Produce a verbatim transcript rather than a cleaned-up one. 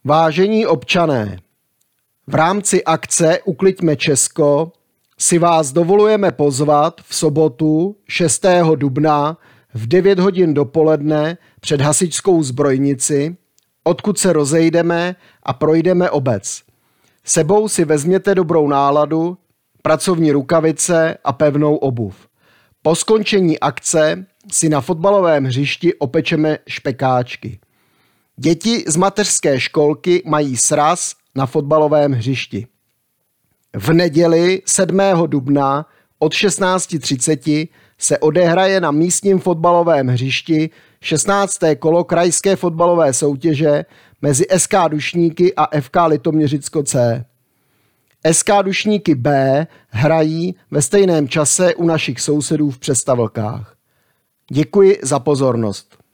Vážení občané, v rámci akce Ukliďme Česko si vás dovolujeme pozvat v sobotu šestého dubna v devět hodin dopoledne před hasičskou zbrojnici, odkud se rozejdeme a projdeme obec. Sebou si vezměte dobrou náladu, pracovní rukavice a pevnou obuv. Po skončení akce si na fotbalovém hřišti opečeme špekáčky. Děti z mateřské školky mají sraz na fotbalovém hřišti. V neděli sedmého dubna od šestnáct třicet se odehraje na místním fotbalovém hřišti šestnácté kolo krajské fotbalové soutěže mezi S K Dušníky a F K Litoměřicko C. S K Dušníky B hrají ve stejném čase u našich sousedů v Přestavlkách. Děkuji za pozornost.